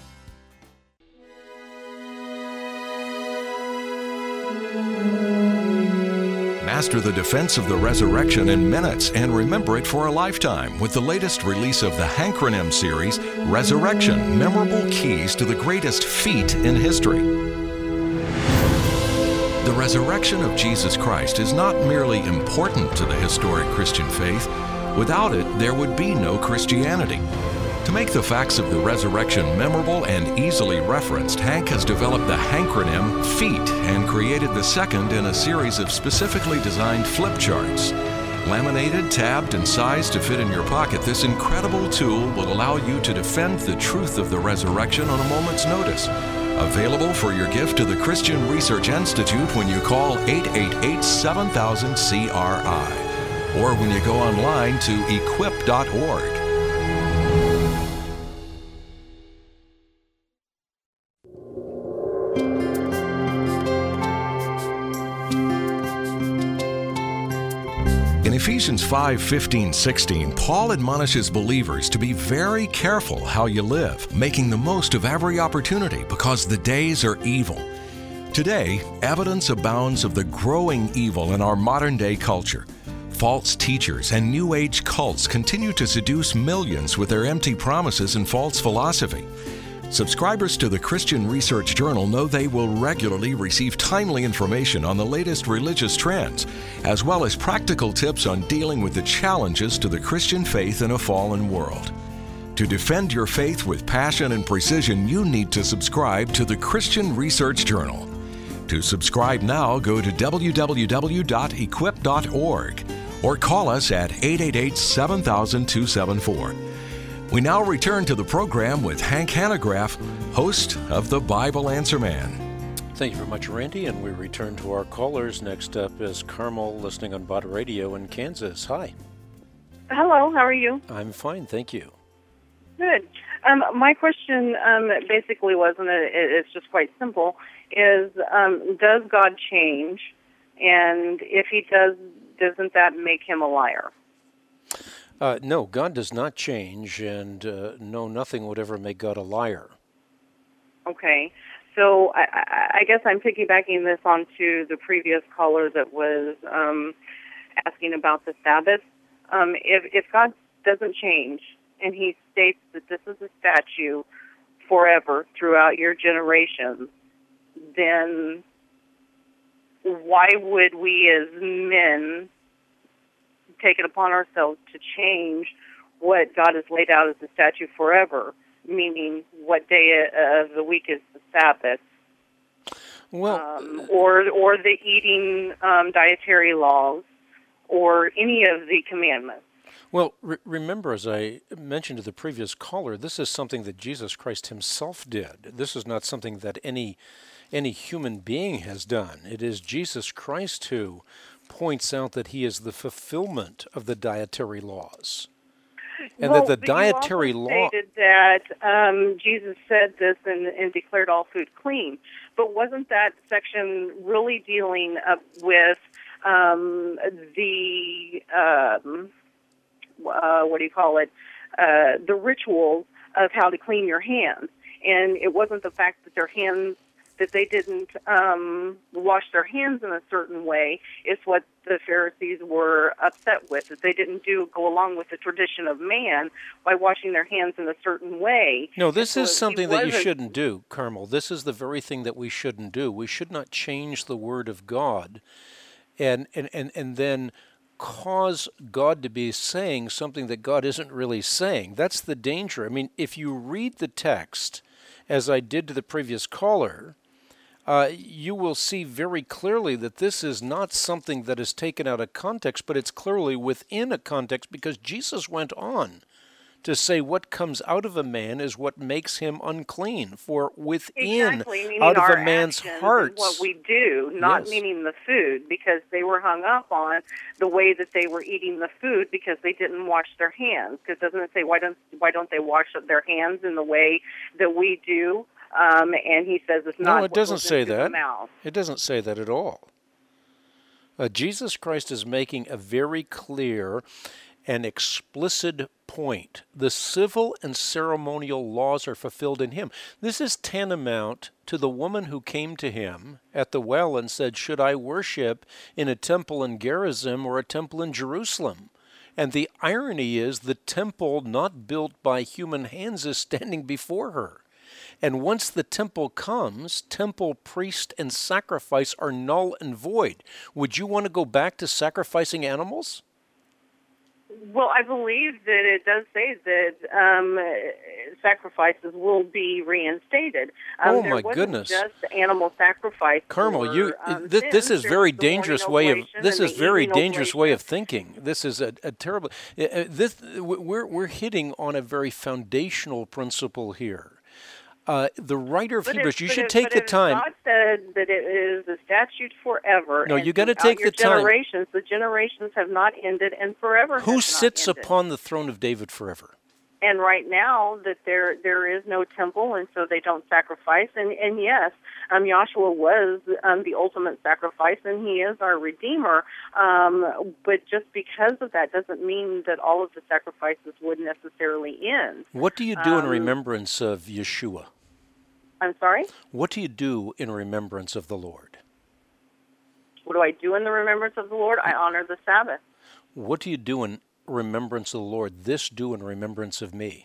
A: Master the defense of the resurrection in minutes and remember it for a lifetime with the latest release of the Hankronym series, Resurrection, Memorable Keys to the Greatest Feat in History. The resurrection of Jesus Christ is not merely important to the historic Christian faith. Without it, there would be no Christianity. To make the facts of the resurrection memorable and easily referenced, Hank has developed the Hankronym Feat and created the second in a series of specifically designed flip charts. Laminated, tabbed, and sized to fit in your pocket, this incredible tool will allow you to defend the truth of the resurrection on a moment's notice. Available for your gift to the Christian Research Institute when you call eight eight eight, seven thousand, C R I or when you go online to equip dot org. In Ephesians five, fifteen, sixteen, Paul admonishes believers to be very careful how you live, making the most of every opportunity because the days are evil. Today, evidence abounds of the growing evil in our modern-day culture. False teachers and New Age cults continue to seduce millions with their empty promises and false philosophy. Subscribers to the Christian Research Journal know they will regularly receive timely information on the latest religious trends, as well as practical tips on dealing with the challenges to the Christian faith in a fallen world. To defend your faith with passion and precision, you need to subscribe to the Christian Research Journal. To subscribe now, go to w w w dot equip dot org or call us at eight eight eight, seven thousand, two seven four. We now return to the program with Hank Hanegraaff, host of the Bible Answer Man.
B: Thank you very much, Randy, and we return to our callers. Next up is Carmel, listening on Bott Radio in Kansas. Hi.
L: Hello, how are you?
B: I'm fine, thank you.
L: Good. Um, my question um, basically was, and it, it's just quite simple, is um, does God change? And if he does, doesn't that make him a liar?
B: Uh, no, God does not change, and uh, no, nothing would ever make God a liar.
L: Okay. So I, I, I guess I'm piggybacking this onto the previous caller that was um, asking about the Sabbath. Um, if, if God doesn't change, and he states that this is a statute forever throughout your generations, then why would we as men take it upon ourselves to change what God has laid out as the statute forever, meaning what day of the week is the Sabbath?
B: Well,
L: um, or or the eating um, dietary laws, or any of the commandments.
B: Well, re- remember, as I mentioned to the previous caller, this is something that Jesus Christ himself did. This is not something that any any human being has done. It is Jesus Christ who points out that he is the fulfillment of the dietary laws. And
L: well,
B: that the dietary law...
L: You also stated that um, Jesus said this and, and declared all food clean. But wasn't that section really dealing up with um, the... Um, Uh, what do you call it, uh, the rituals of how to clean your hands. And it wasn't the fact that their hands, that they didn't um, wash their hands in a certain way. It's what the Pharisees were upset with, that they didn't do go along with the tradition of man by washing their hands in a certain way.
B: No, this
L: so
B: is something that you
L: wasn't...
B: shouldn't do, Carmel. This is the very thing that we shouldn't do. We should not change the Word of God and and, and, and then cause God to be saying something that God isn't really saying. That's the danger. I mean, if you read the text, as I did to the previous caller, uh, you will see very clearly that this is not something that is taken out of context, but it's clearly within a context, because Jesus went on to say what comes out of a man is what makes him unclean. For within,
L: exactly,
B: out of
L: our
B: a man's heart,
L: what we do, not
B: yes.
L: meaning the food, because they were hung up on the way that they were eating the food because they didn't wash their hands. Because doesn't it say why don't why don't they wash their hands in the way that we do? Um, and he says it's not.
B: No, it doesn't say that.
L: Mouth.
B: It doesn't say that at all. Uh, Jesus Christ is making a very clear an explicit point. The civil and ceremonial laws are fulfilled in him. This is tantamount to the woman who came to him at the well and said, should I worship in a temple in Gerizim or a temple in Jerusalem? And the irony is the temple not built by human hands is standing before her. And once the temple comes, temple, priest, and sacrifice are null and void. Would you want to go back to sacrificing animals?
L: Well, I believe that it does say that um, sacrifices will be reinstated. Um,
B: oh,
L: there
B: my
L: wasn't
B: goodness!
L: Just animal sacrifice.
B: Carmel,
L: for,
B: you
L: um,
B: this, this is
L: There's
B: very
L: the
B: dangerous way of this
L: and
B: is
L: the
B: very
L: evening
B: dangerous
L: oblation.
B: way of thinking. This is a, a terrible. Uh, this we're we're hitting on a very foundational principle here. Uh, the writer of
L: But
B: Hebrews,
L: if,
B: you
L: but
B: should
L: if,
B: take
L: but
B: the
L: if
B: time.
L: God said that it is a statute forever.
B: No,
L: and
B: you got to
L: throughout
B: take
L: your
B: the time.
L: Generations, the generations have not ended, and forever.
B: Who
L: has
B: sits
L: not ended.
B: upon the throne of David forever?
L: And right now, that there there is no temple, and so they don't sacrifice. And and yes, um, Yahshua was um, the ultimate sacrifice, and he is our Redeemer. Um, but just because of that doesn't mean that all of the sacrifices would necessarily end.
B: What do you do in
L: Um,
B: remembrance of Yeshua?
L: I'm sorry?
B: What do you do in remembrance of the Lord?
L: What do I do in the remembrance of the Lord? I honor the Sabbath.
B: What do you do in remembrance of the Lord? This do in remembrance of me.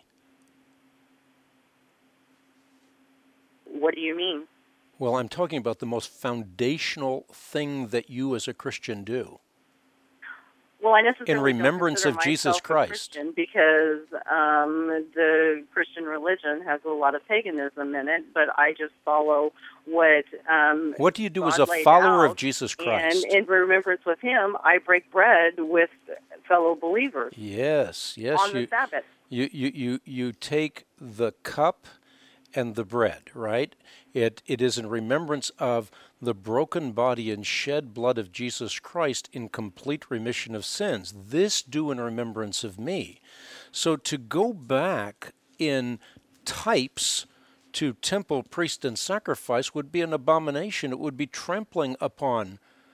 L: What do you mean?
B: Well, I'm talking about the most foundational thing that you as a Christian do.
L: Well, I necessarily
B: In remembrance
L: don't
B: of Jesus
L: myself a
B: Christ.
L: Christian because um, the Christian religion has a lot of paganism in it, but I just follow what um,
B: What do you do
L: God
B: as a
L: laid
B: follower
L: out,
B: of Jesus Christ?
L: And in remembrance with him, I break bread with fellow believers
B: Yes, yes.
L: on
B: you,
L: the Sabbath.
B: You, you, you, you take the cup and the bread, right? It it is in remembrance of the broken body and shed blood of Jesus Christ in complete remission of sins. This do in remembrance of me. So to go back in types to temple, priest, and sacrifice would be an abomination. It would be trampling upon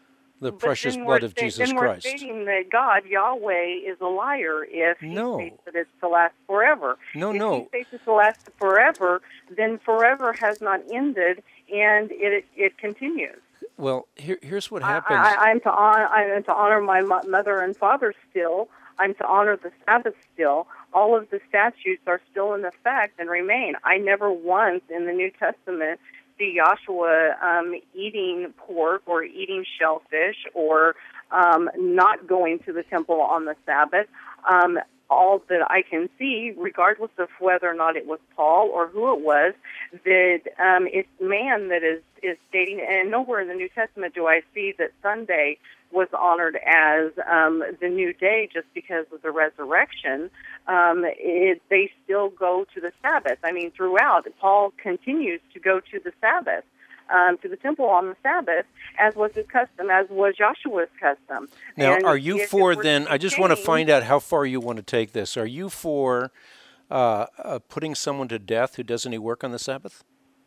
B: the
L: But
B: precious
L: then
B: blood
L: we're
B: of
L: sta-
B: Jesus
L: then we're
B: Christ.
L: stating that God, Yahweh, is a liar if he
B: No.
L: states that it's to last forever.
B: No,
L: if
B: no.
L: he states it's to last forever, then forever has not ended, and it it continues.
B: Well, here, here's what
L: I,
B: happens.
L: I, I'm to honor, I'm to honor my mo- mother and father still. I'm to honor the Sabbath still. All of the statutes are still in effect and remain. I never once in the New Testament see Joshua um, eating pork or eating shellfish or um, not going to the temple on the Sabbath. Um, all that I can see, regardless of whether or not it was Paul or who it was, that um, it's man that is, is stating, and nowhere in the New Testament do I see that Sunday was honored as um, the new day just because of the resurrection. Um, it, they still go to the Sabbath. I mean, throughout, Paul continues to go to the Sabbath, um, to the temple on the Sabbath, as was his custom, as was Joshua's custom.
B: Now,
L: And
B: are you
L: if it
B: for
L: were to
B: then,
L: be
B: I just want to
L: changed-
B: find out how far you want to take this. Are you for uh, uh, putting someone to death who does any work on the Sabbath?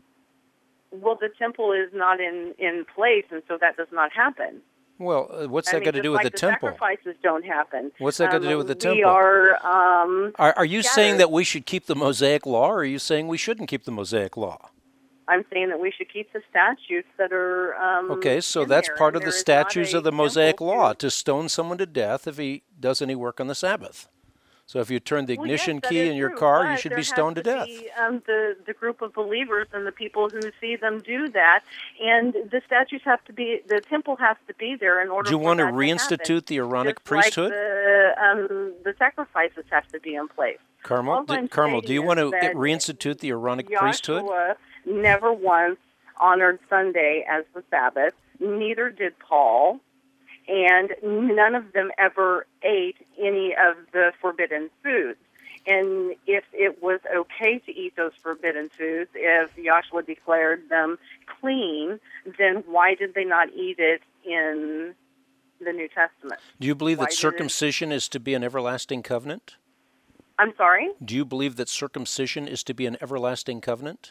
L: Well, the temple is not in, in place, and so that does not happen.
B: Well, uh, what's
L: I
B: that
L: mean,
B: got to
L: just
B: do with
L: like
B: the temple?
L: Sacrifices don't happen.
B: What's that got to
L: Um,
B: do with the
L: we
B: temple?
L: are. Um,
B: Are, are you saying
L: scattered.
B: that we should keep the Mosaic Law, or are you saying we shouldn't keep the Mosaic Law?
L: I'm saying that we should keep the statutes that are. Um,
B: Okay, so
L: in
B: that's
L: there,
B: part
L: and
B: of the
L: there is
B: statutes
L: not
B: of the
L: a
B: Mosaic
L: temple
B: Law,
L: to-
B: to stone someone to death if he does any work on the Sabbath. So if you turn the
L: Well, yes,
B: ignition
L: that
B: key
L: is
B: in your
L: true,
B: car,
L: but
B: you should
L: there
B: be
L: has
B: stoned to death.
L: Be, um, the the group of believers and the people who see them do that, and the statutes have to be. The temple has to be there in order.
B: Do you
L: for
B: want to
L: that happen.
B: reinstitute the Aaronic
L: Just
B: priesthood?
L: Like the, um, the sacrifices have to be in place.
B: Carmel,
L: All
B: do,
L: I'm
B: Carmel, do you
L: saying
B: want to
L: is that
B: reinstitute the Aaronic priesthood?
L: Joshua never once honored Sunday as the Sabbath. Neither did Paul. And none of them ever ate any of the forbidden foods. And if it was okay to eat those forbidden foods, if Joshua declared them clean, then why did they not eat it in the New Testament?
B: Do you believe
L: Why
B: that
L: did it-
B: circumcision is to be an everlasting covenant?
L: I'm sorry?
B: Do you believe that circumcision is to be an everlasting covenant?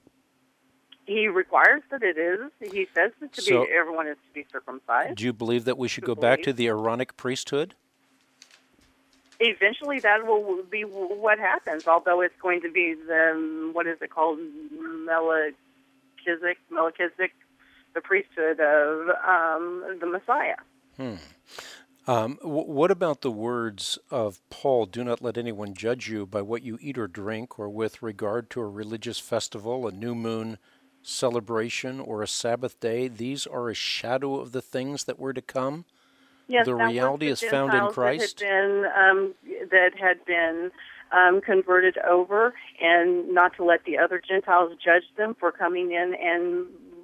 L: He requires that it is. He says that to
B: So-
L: be everyone is to be circumcised.
B: Do you believe that we should go back to the Aaronic priesthood?
L: Eventually, that will be what happens. Although it's going to be the what is it called, Melchizedek, Melchizedek, the priesthood of um, the Messiah.
B: Hmm. Um, w- what about the words of Paul, do not let anyone judge you by what you eat or drink, or with regard to a religious festival, a new moon celebration, or a Sabbath day? These are a shadow of the things that were to come.
L: Yes,
B: the
L: that was
B: reality
L: the
B: is found in
L: Gentiles
B: Christ.
L: That had been, um, that had been um, converted over, and not to let the other Gentiles judge them for coming in and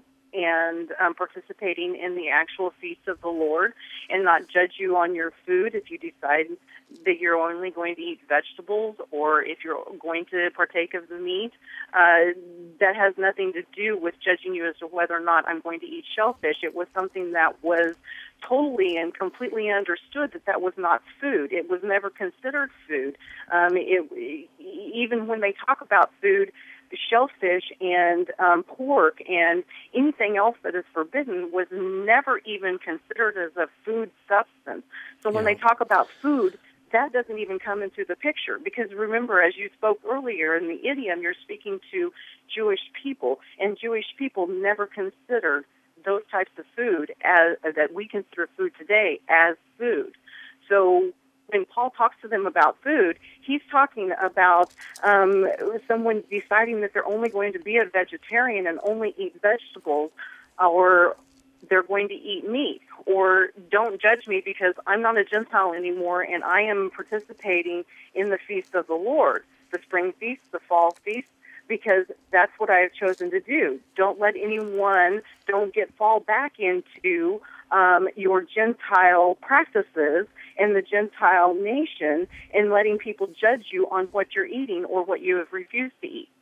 L: and um, participating in the actual feast of the Lord, and not judge you on your food if you decide that you're only going to eat vegetables or if you're going to partake of the meat. Uh, that has nothing to do with judging you as to whether or not I'm going to eat shellfish. It was something that was totally and completely understood that that was not food. It was never considered food. Um, it, even when they talk about food, shellfish and um, pork and anything else that is forbidden was never even considered as a food substance. So when
B: Yeah.
L: they talk about food, that doesn't even come into the picture. Because remember, as you spoke earlier in the idiom, you're speaking to Jewish people, and Jewish people never considered those types of food as that we consider food today as food. So when Paul talks to them about food, he's talking about um, someone deciding that they're only going to be a vegetarian and only eat vegetables, or they're going to eat meat, or don't judge me because I'm not a Gentile anymore and I am participating in the feast of the Lord, the spring feast, the fall feast, because that's what I have chosen to do. Don't let anyone, don't get fall back into um, your Gentile practices and the Gentile nation and letting people judge you on what you're eating or what you have refused to eat.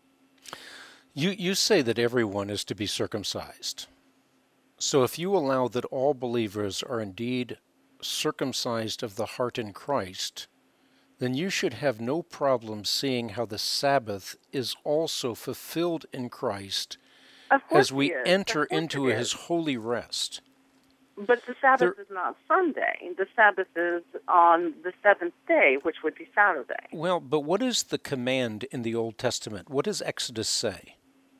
B: You, you say that everyone is to be circumcised. So if you allow that all believers are indeed circumcised of the heart in Christ, then you should have no problem seeing how the Sabbath is also fulfilled in Christ
L: Of course
B: as we
L: he is.
B: enter
L: Of course
B: into
L: it
B: his
L: is.
B: holy rest.
L: But the Sabbath there, is not Sunday. The Sabbath is on the seventh day, which would be Saturday.
B: Well, but what is the command in the Old Testament? What does Exodus say?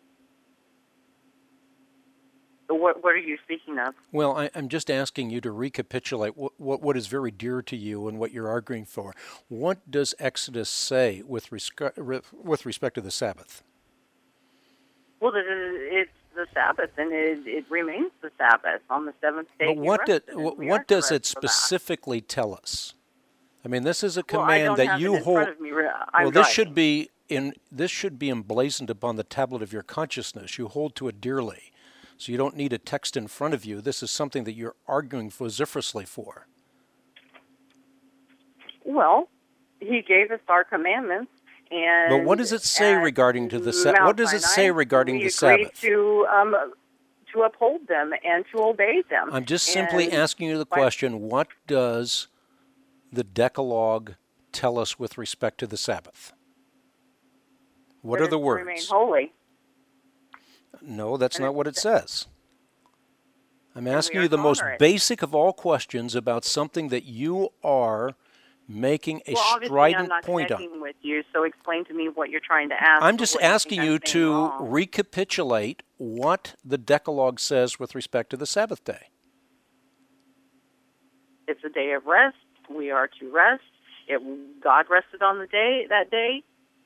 L: What, what are you speaking of?
B: Well, I, I'm just asking you to recapitulate what, what, what is very dear to you and what you're arguing for. What does Exodus say with, resca- with respect to the Sabbath?
L: Well, it's the Sabbath, and it, it remains the Sabbath on the seventh day.
B: But what, did, what, what does it specifically tell us? I mean, this is a command
L: well,
B: that you hold.
L: Well,
B: this should be in. This should be emblazoned upon the tablet of your consciousness. You hold to it dearly. So you don't need a text in front of you. This is something that you're arguing vociferously for.
L: Well, he gave us our commandments, and
B: but what does it say regarding to the Sabbath? What does it say regarding the Sabbath?
L: To um, to uphold them and to obey them.
B: I'm just simply
L: and
B: asking you the question: what does the Decalogue tell us with respect to the Sabbath? What are the words?
L: Remain holy.
B: No, that's not what it says. I'm asking you the most basic of all questions about something that you are making a
L: well,
B: strident
L: I'm not
B: point on.
L: With you, so explain to me what you're trying to ask.
B: I'm just asking you
L: you
B: to
L: wrong.
B: recapitulate what the Decalogue says with respect to the Sabbath day.
L: It's a day of rest. We are to rest. It, God rested on the day that day.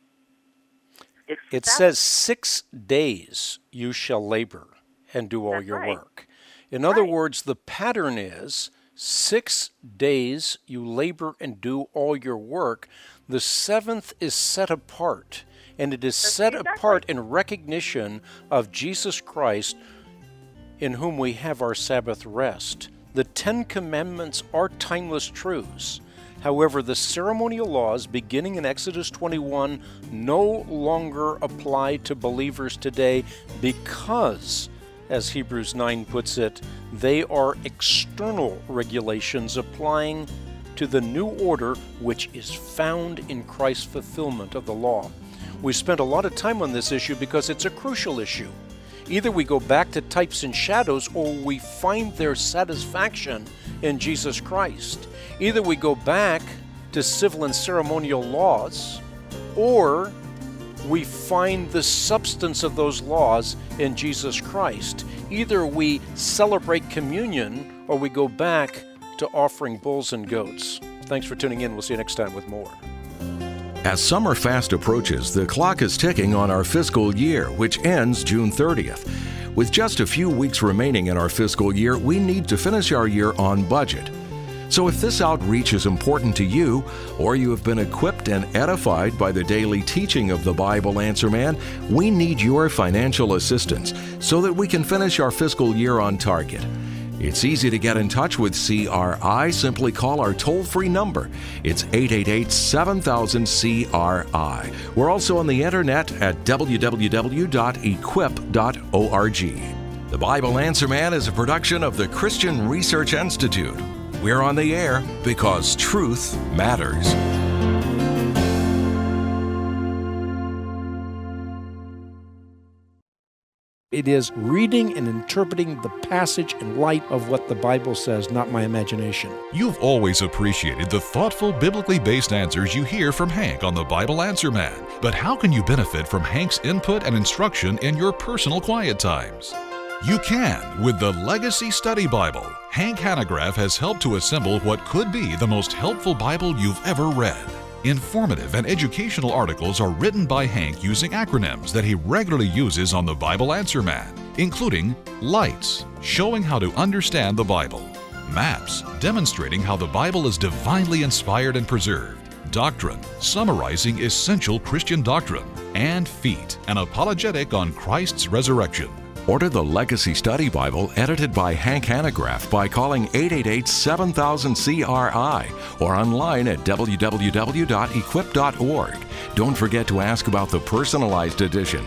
L: It's
B: it
L: Sabbath.
B: says six days you shall labor and do all
L: That's
B: your
L: right.
B: work. In other
L: right.
B: words, the pattern is six days you labor and do all your work. The seventh is set apart, and it is
L: That's
B: set
L: exactly.
B: apart in recognition of Jesus Christ, in whom we have our Sabbath rest. The Ten Commandments are timeless truths. However, the ceremonial laws beginning in Exodus twenty-one no longer apply to believers today because, as Hebrews nine puts it, they are external regulations applying to the new order which is found in Christ's fulfillment of the law. We spent a lot of time on this issue because it's a crucial issue. Either we go back to types and shadows or we find their satisfaction in Jesus Christ. Either we go back to civil and ceremonial laws, or we find the substance of those laws in Jesus Christ. Either we celebrate communion, or we go back to offering bulls and goats. Thanks for tuning in. We'll see you next time with more.
A: As summer fast approaches, the clock is ticking on our fiscal year, which ends June thirtieth. With just a few weeks remaining in our fiscal year, we need to finish our year on budget. So if this outreach is important to you, or you have been equipped and edified by the daily teaching of the Bible Answer Man, we need your financial assistance so that we can finish our fiscal year on target. It's easy to get in touch with C R I. Simply call our toll-free number. It's eight eight eight, seven thousand, C R I. We're also on the internet at w w w dot equip dot org. The Bible Answer Man is a production of the Christian Research Institute. We're on the air because truth matters.
B: It is reading and interpreting the passage in light of what the Bible says, not my imagination.
M: You've always appreciated the thoughtful, biblically based answers you hear from Hank on the Bible Answer Man. But how can you benefit from Hank's input and instruction in your personal quiet times? You can with the Legacy Study Bible. Hank Hanegraaff has helped to assemble what could be the most helpful Bible you've ever read. Informative and educational articles are written by Hank using acronyms that he regularly uses on the Bible Answer Man, including LIGHTS, showing how to understand the Bible, MAPS, demonstrating how the Bible is divinely inspired and preserved, Doctrine, summarizing essential Christian doctrine, and FEET, an apologetic on Christ's resurrection.
A: Order the Legacy Study Bible edited by Hank Hanegraaff by calling eight eight eight, seven thousand, C R I or online at w w w dot equip dot org. Don't forget to ask about the personalized edition.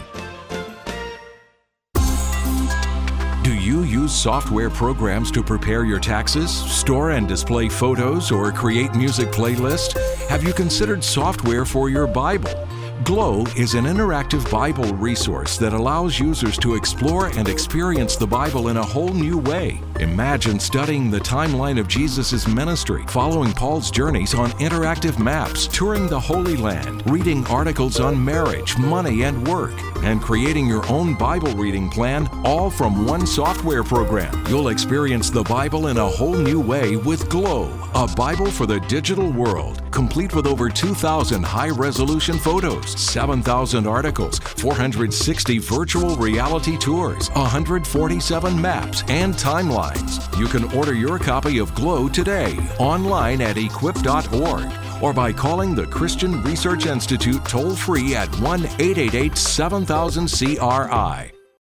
A: Do you use software programs to prepare your taxes, store and display photos, or create music playlists? Have you considered software for your Bible? Glow is an interactive Bible resource that allows users to explore and experience the Bible in a whole new way. Imagine studying the timeline of Jesus' ministry, following Paul's journeys on interactive maps, touring the Holy Land, reading articles on marriage, money, and work, and creating your own Bible reading plan, all from one software program. You'll experience the Bible in a whole new way with Glow, a Bible for the digital world, complete with over two thousand high-resolution photos, seven thousand articles, four hundred sixty virtual reality tours, one hundred forty-seven maps, and timelines. You can order your copy of Glow today online at equip dot org or by calling the Christian Research Institute toll-free at one eight eight eight seven thousand C R I.